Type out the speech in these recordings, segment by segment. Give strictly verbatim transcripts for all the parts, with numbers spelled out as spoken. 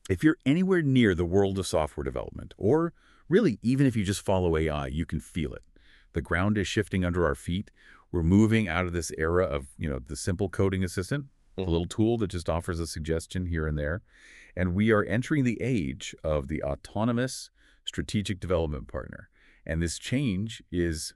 If you're anywhere near the world of software development, or really even if you just follow A I, you can feel it. The ground is shifting under our feet. We're moving out of this era of, you know, the simple coding assistant, the Mhm. little tool that just offers a suggestion here and there. And we are entering the age of the autonomous strategic development partner. And this change is,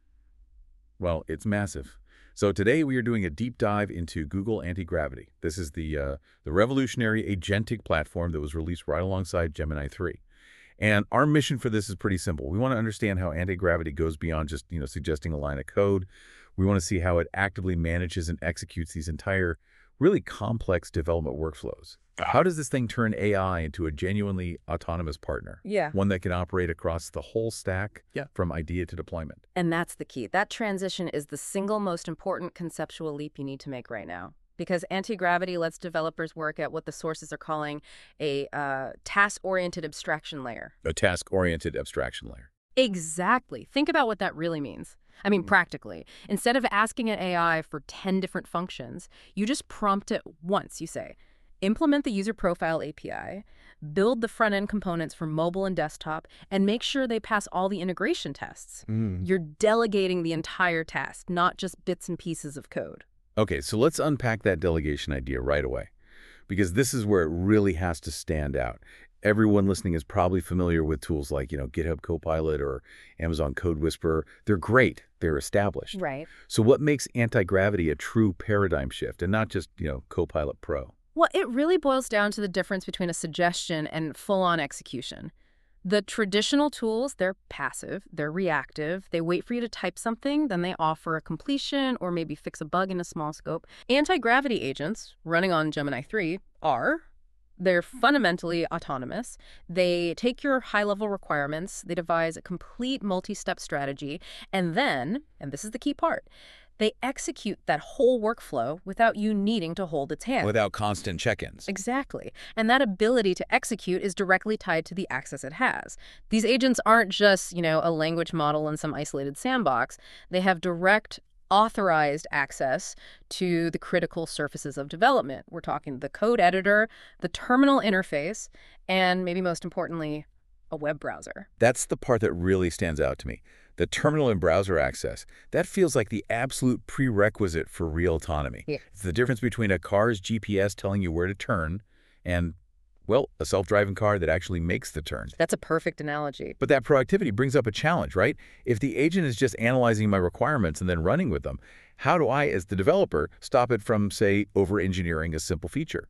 well, it's massive. So today we are doing a deep dive into Google Anti-Gravity. This is the, uh, the revolutionary agentic platform that was released right alongside Gemini three. And our mission for this is pretty simple. We want to understand how anti-gravity goes beyond just, you know, suggesting a line of code. We want to see how it actively manages and executes these entire, really complex development workflows. How does this thing turn A I into a genuinely autonomous partner? Yeah. One that can operate across the whole stack Yeah. from idea to deployment. And that's the key. That transition is the single most important conceptual leap you need to make right now. Because anti-gravity lets developers work at what the sources are calling a uh, task-oriented abstraction layer. A task-oriented abstraction layer. Exactly. Think about what that really means. I mean, practically. Instead of asking an A I for ten different functions, you just prompt it once. You say, implement the user profile A P I, build the front-end components for mobile and desktop, and make sure they pass all the integration tests. Mm. You're delegating the entire task, not just bits and pieces of code. Okay, so let's unpack that delegation idea right away, because this is where it really has to stand out. Everyone listening is probably familiar with tools like, you know, GitHub Copilot or Amazon Code Whisperer. They're great. They're established. Right. So what makes anti-gravity a true paradigm shift and not just, you know, Copilot Pro? Well, it really boils down to the difference between a suggestion and full-on execution. The traditional tools, they're passive, they're reactive, they wait for you to type something, then they offer a completion or maybe fix a bug in a small scope. Anti-gravity agents running on Gemini three are, they're fundamentally autonomous. They take your high-level requirements, they devise a complete multi-step strategy, and then, and this is the key part, they execute that whole workflow without you needing to hold its hand. Without constant check-ins. Exactly. And that ability to execute is directly tied to the access it has. These agents aren't just, you know, a language model in some isolated sandbox. They have direct, authorized access to the critical surfaces of development. We're talking the code editor, the terminal interface, and maybe most importantly, a web browser. That's the part that really stands out to me. The terminal and browser access, that feels like the absolute prerequisite for real autonomy. Yeah. It's the difference between a car's G P S telling you where to turn and, well, a self-driving car that actually makes the turn. That's a perfect analogy. But that proactivity brings up a challenge, right? If the agent is just analyzing my requirements and then running with them, how do I, as the developer, stop it from, say, over-engineering a simple feature?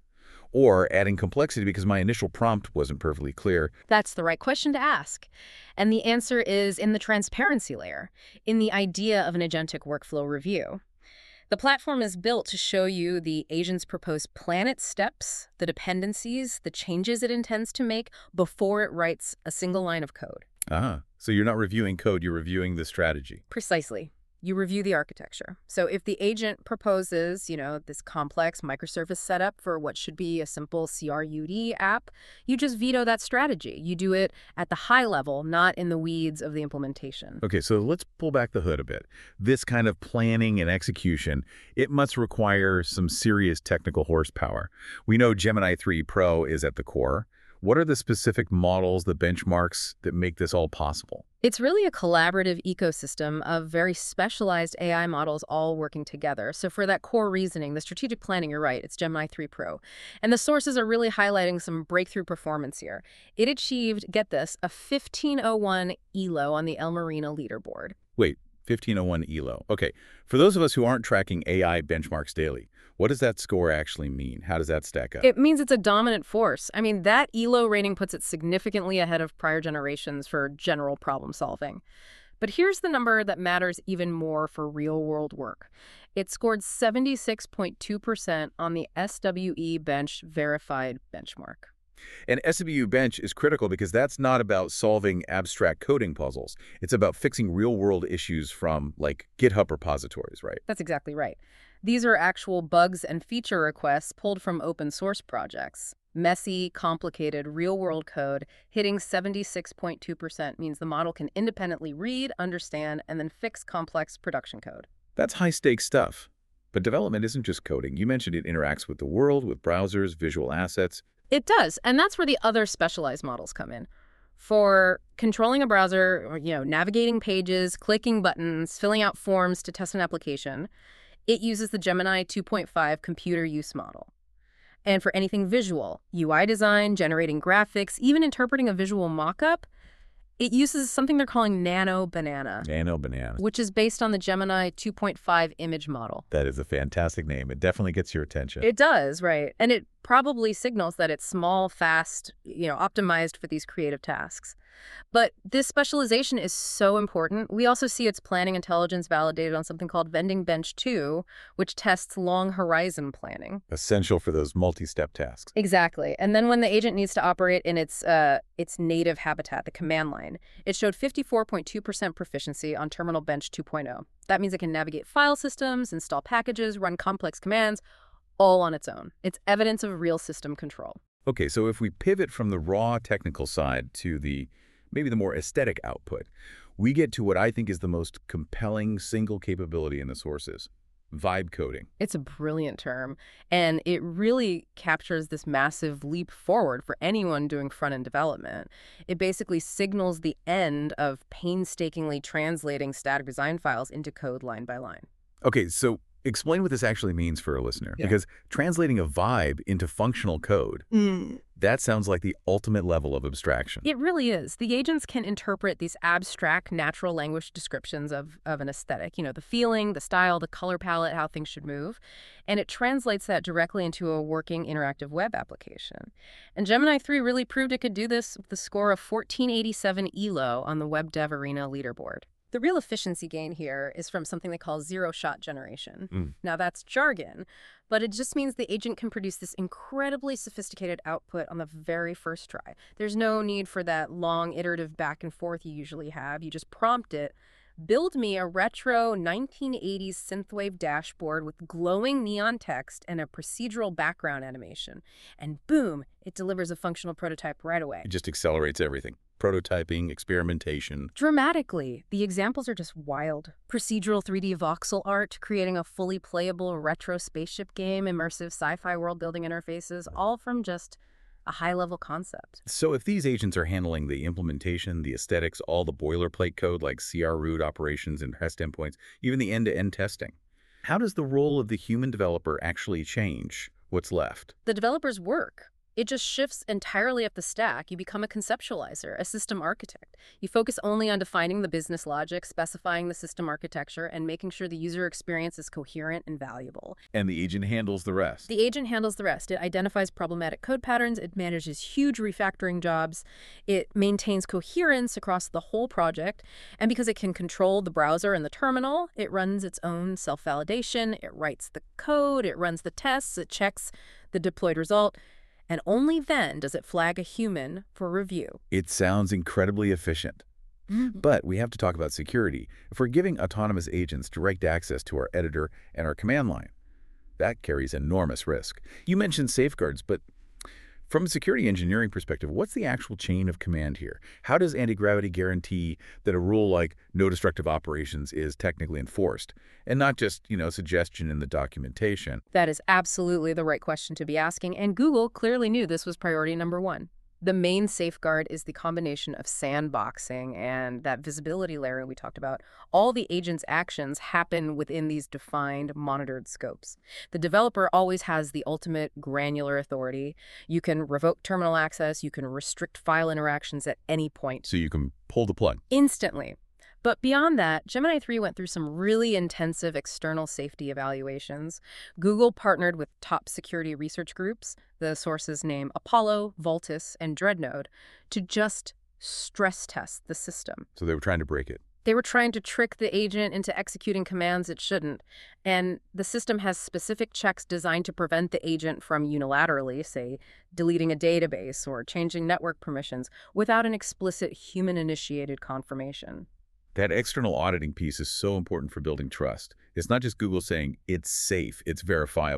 Or adding complexity because my initial prompt wasn't perfectly clear? That's the right question to ask. And the answer is in the transparency layer, in the idea of an agentic workflow review. The platform is built to show you the agent's proposed plan its steps, the dependencies, the changes it intends to make before it writes a single line of code. Ah, so you're not reviewing code, you're reviewing the strategy. Precisely. You review the architecture. So if the agent proposes, you know, this complex microservice setup for what should be a simple C R U D app, you just veto that strategy. You do it at the high level, not in the weeds of the implementation. Okay, so let's pull back the hood a bit. This kind of planning and execution, it must require some serious technical horsepower. We know Gemini three Pro is at the core. What are the specific models, the benchmarks that make this all possible? It's really a collaborative ecosystem of very specialized A I models all working together. So for that core reasoning, the strategic planning, you're right, it's Gemini three Pro. And the sources are really highlighting some breakthrough performance here. It achieved, get this, a fifteen oh one E L O on the El Marino leaderboard. Wait, fifteen oh one E L O. Okay, for those of us who aren't tracking A I benchmarks daily, what does that score actually mean? How does that stack up? It means it's a dominant force. I mean, that E L O rating puts it significantly ahead of prior generations for general problem solving. But here's the number that matters even more for real-world work. It scored seventy-six point two percent on the S W E Bench verified benchmark. And S W U Bench is critical because that's not about solving abstract coding puzzles. It's about fixing real-world issues from, like, GitHub repositories, right? That's exactly right. These are actual bugs and feature requests pulled from open source projects. Messy, complicated, real-world code hitting seventy-six point two percent means the model can independently read, understand, and then fix complex production code. That's high-stakes stuff. But development isn't just coding. You mentioned it interacts with the world, with browsers, visual assets. It does, and that's where the other specialized models come in. For controlling a browser, or, you know, navigating pages, clicking buttons, filling out forms to test an application, it uses the Gemini two point five computer use model. And for anything visual, U I design, generating graphics, even interpreting a visual mockup, it uses something they're calling Nano Banana, Nano Banana. which is based on the Gemini two point five image model. That is a fantastic name. It definitely gets your attention. It does, right. And it probably signals that it's small, fast, you know, optimized for these creative tasks. But this specialization is so important. We also see its planning intelligence validated on something called Vending Bench two, which tests long horizon planning. Essential for those multi-step tasks. Exactly. And then when the agent needs to operate in its uh, its native habitat, the command line, it showed fifty-four point two percent proficiency on Terminal Bench two point oh. That means it can navigate file systems, install packages, run complex commands, all on its own. It's evidence of real system control. Okay, so if we pivot from the raw technical side to the maybe the more aesthetic output, we get to what I think is the most compelling single capability in the sources: vibe coding. It's a brilliant term, and it really captures this massive leap forward for anyone doing front-end development. It basically signals the end of painstakingly translating static design files into code line by line. Okay, so explain what this actually means for a listener, Yeah. because translating a vibe into functional code, that sounds like the ultimate level of abstraction. It really is. The agents can interpret these abstract natural language descriptions of, of an aesthetic, you know, the feeling, the style, the color palette, how things should move, and it translates that directly into a working interactive web application. And Gemini three really proved it could do this with the score of fourteen eighty-seven E L O on the Web Dev Arena leaderboard. The real efficiency gain here is from something they call zero-shot generation. Mm. Now, that's jargon, but it just means the agent can produce this incredibly sophisticated output on the very first try. There's no need for that long iterative back and forth you usually have. You just prompt it, build me a retro nineteen eighties synthwave dashboard with glowing neon text and a procedural background animation. And boom, it delivers a functional prototype right away. It just accelerates everything. Prototyping, experimentation. Dramatically, the examples are just wild. Procedural three D voxel art, creating a fully playable retro spaceship game, immersive sci-fi world-building interfaces, all from just a high-level concept. So if these agents are handling the implementation, the aesthetics, all the boilerplate code like C R root operations and test endpoints, even the end-to-end testing, how does the role of the human developer actually change what's left? The developer's work. It just shifts entirely up the stack. You become a conceptualizer, a system architect. You focus only on defining the business logic, specifying the system architecture, and making sure the user experience is coherent and valuable. And the agent handles the rest. The agent handles the rest. It identifies problematic code patterns. It manages huge refactoring jobs. It maintains coherence across the whole project. And because it can control the browser and the terminal, it runs its own self-validation. It writes the code. It runs the tests. It checks the deployed result. And only then does it flag a human for review. It sounds incredibly efficient. Mm. But we have to talk about security. If we're giving autonomous agents direct access to our editor and our command line, that carries enormous risk. You mentioned safeguards, but from a security engineering perspective, what's the actual chain of command here? How does anti-gravity guarantee that a rule like no destructive operations is technically enforced, and not just, you know, suggestion in the documentation? That is absolutely the right question to be asking, and Google clearly knew this was priority number one. The main safeguard is the combination of sandboxing and that visibility layer we talked about. All the agent's actions happen within these defined, monitored scopes. The developer always has the ultimate granular authority. You can revoke terminal access. You can restrict file interactions at any point. So you can pull the plug. Instantly. But beyond that, Gemini three went through some really intensive external safety evaluations. Google partnered with top security research groups, the sources name Apollo, Voltus, and Dreadnought, to just stress test the system. So they were trying to break it. They were trying to trick the agent into executing commands it shouldn't. And the system has specific checks designed to prevent the agent from unilaterally, say, deleting a database or changing network permissions without an explicit human-initiated confirmation. That external auditing piece is so important for building trust. It's not just Google saying it's safe, it's verifiable.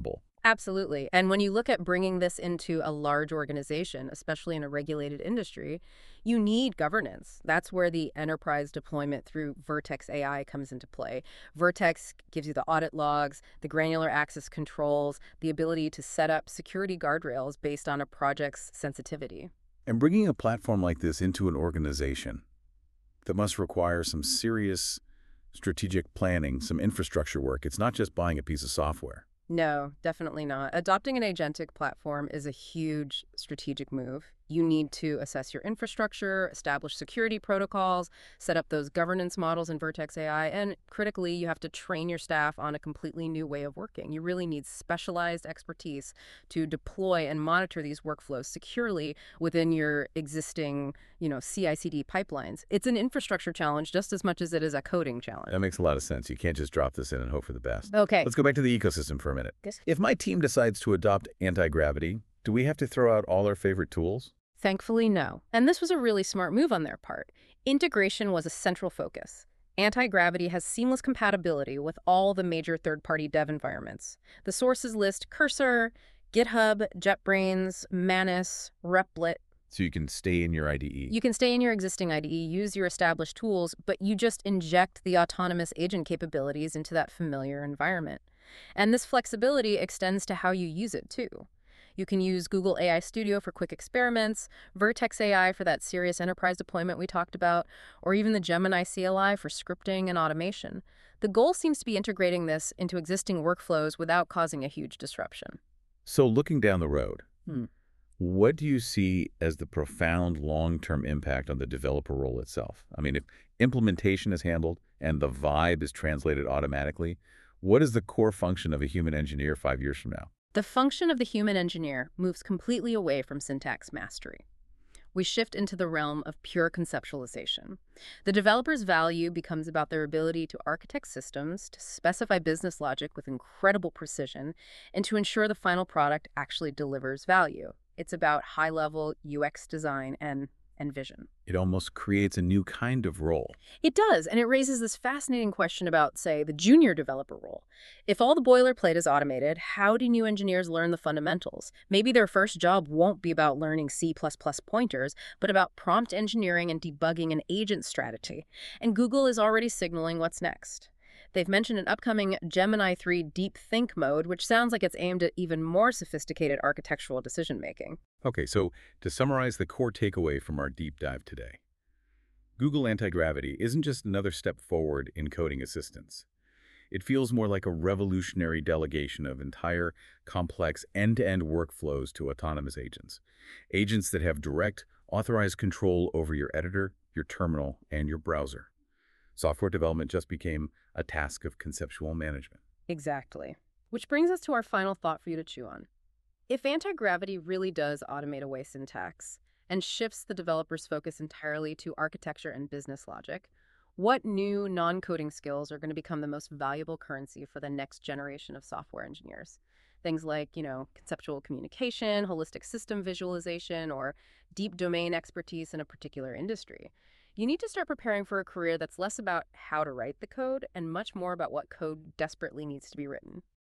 Absolutely. And when you look at bringing this into a large organization, especially in a regulated industry, you need governance. That's where the enterprise deployment through Vertex A I comes into play. Vertex gives you the audit logs, the granular access controls, the ability to set up security guardrails based on a project's sensitivity. And bringing a platform like this into an organization that must require some serious strategic planning, some infrastructure work. It's not just buying a piece of software. No, definitely not. Adopting an agentic platform is a huge strategic move. You need to assess your infrastructure, establish security protocols, set up those governance models in Vertex A I, and critically, you have to train your staff on a completely new way of working. You really need specialized expertise to deploy and monitor these workflows securely within your existing, you know, C I C D pipelines. It's an infrastructure challenge just as much as it is a coding challenge. That makes a lot of sense. You can't just drop this in and hope for the best. Okay. Let's go back to the ecosystem for a minute. Yes. If my team decides to adopt anti-gravity, do we have to throw out all our favorite tools? Thankfully, no. And this was a really smart move on their part. Integration was a central focus. Anti-gravity has seamless compatibility with all the major third-party dev environments. The sources list Cursor, GitHub, JetBrains, Manus, Replit. So you can stay in your I D E. You can stay in your existing I D E, use your established tools, but you just inject the autonomous agent capabilities into that familiar environment. And this flexibility extends to how you use it, too. You can use Google A I Studio for quick experiments, Vertex A I for that serious enterprise deployment we talked about, or even the Gemini C L I for scripting and automation. The goal seems to be integrating this into existing workflows without causing a huge disruption. So looking down the road, Hmm. what do you see as the profound long-term impact on the developer role itself? I mean, if implementation is handled and the vibe is translated automatically, what is the core function of a human engineer five years from now? The function of the human engineer moves completely away from syntax mastery. We shift into the realm of pure conceptualization. The developer's value becomes about their ability to architect systems, to specify business logic with incredible precision, and to ensure the final product actually delivers value. It's about high-level U X design and, and vision. It almost creates a new kind of role. It does, and it raises this fascinating question about, say, the junior developer role. If all the boilerplate is automated, how do new engineers learn the fundamentals? Maybe their first job won't be about learning C plus plus pointers, but about prompt engineering and debugging an agent strategy. And Google is already signaling what's next. They've mentioned an upcoming Gemini three Deep Think mode, which sounds like it's aimed at even more sophisticated architectural decision-making. Okay, so to summarize the core takeaway from our deep dive today, Google Anti-Gravity isn't just another step forward in coding assistance. It feels more like a revolutionary delegation of entire, complex, end-to-end workflows to autonomous agents. Agents that have direct, authorized control over your editor, your terminal, and your browser. Software development just became a task of conceptual management. Exactly. Which brings us to our final thought for you to chew on. If anti-gravity really does automate away syntax and shifts the developer's focus entirely to architecture and business logic, what new non-coding skills are going to become the most valuable currency for the next generation of software engineers? Things like, you know, conceptual communication, holistic system visualization, or deep domain expertise in a particular industry. You need to start preparing for a career that's less about how to write the code and much more about what code desperately needs to be written.